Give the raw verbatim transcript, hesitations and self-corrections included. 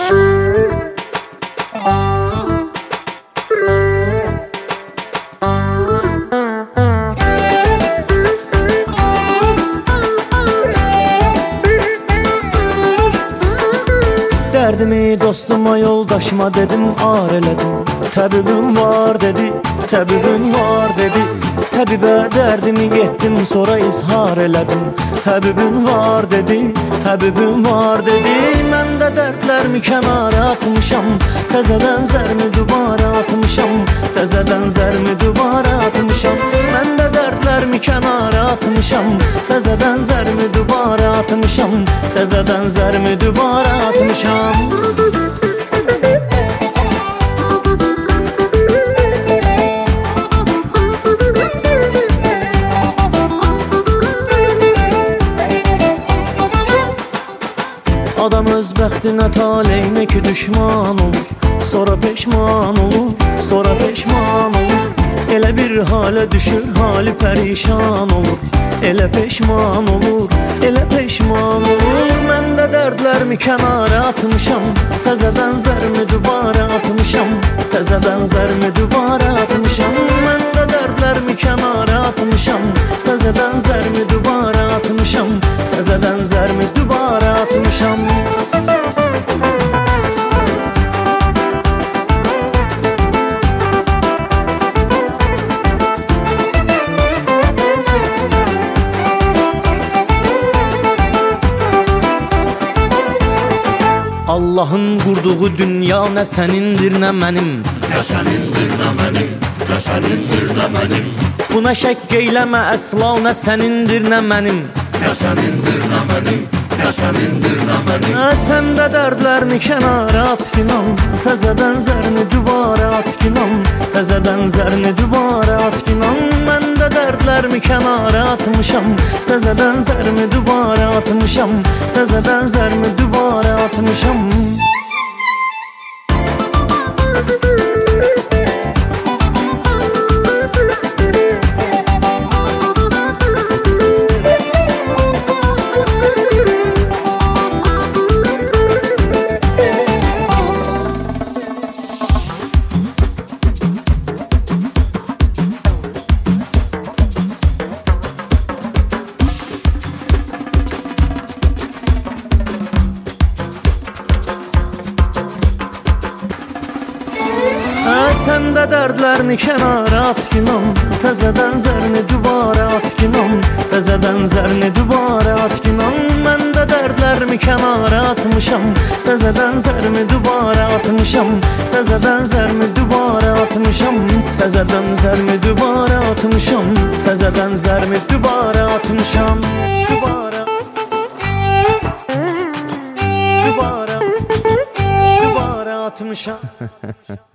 Dərdimi dostuma, yoldaşıma dedim, ar elədim. Təbibim var dedi, təbibim var dedi. Təbibə dərdimi getdim, sonra izhar elədim. Həbibim var dedi, həbibim var dedi. Mən də dərdlərimi kənara atmışam, təzədən zərmi dubara atmışam, təzədən zərmi dubara atmışam. Mən də dərdlərimi kənara atmışam, təzədən zərmi dubara atmışam, təzədən zərmi dubara atmışam. Adam öz bəxtinə, taleyinə ki düşman olur, sonra peşman olur, sonra peşman olur. Elə bir halə düşür, hali pərişan olur, elə peşman olur, elə peşman olur. Mən də dərdlərimi kənara atmışam, təzədən zərmi dubara atmışam, təzədən zərmi dubara atmışam. Mən də dərdlərimi kənara atmışam, təzədən zərmi dubara atmışam, təzədən zərmi dubara atmışam. Allah'ın qurduğu dünya nə sənindir, nə mənim. Nə sənindir, nə mənim, nə sənindir, nə mənim. Buna şəkk eyləmə əsla, nə sənindir, nə mənim. Nə sənindir, nə mənim, nə sənindir, nə mənim. Ə, sən də dərdlərini kənara at kinan, təzədən zərini dubara at kinan, təzədən zərini dubara at kinan. Mən də dərdlərimi kənara atmışam, təzədən zərimi dubara atmışam, təzədən zərimi dubara atmışam. Sən də dərdlərini kənara at kinan, təzədən zərini dubara at kinan, təzədən zərini dubara at kinan. Mən də dərdlərimi kənara atmışam, təzədən zərimi dubara atmışam, təzədən zərimi dubara atmışam, təzədən zərimi dubara atmışam, təzədən zərimi dubara atmışam. Dubara, dubara, dubara atmışam.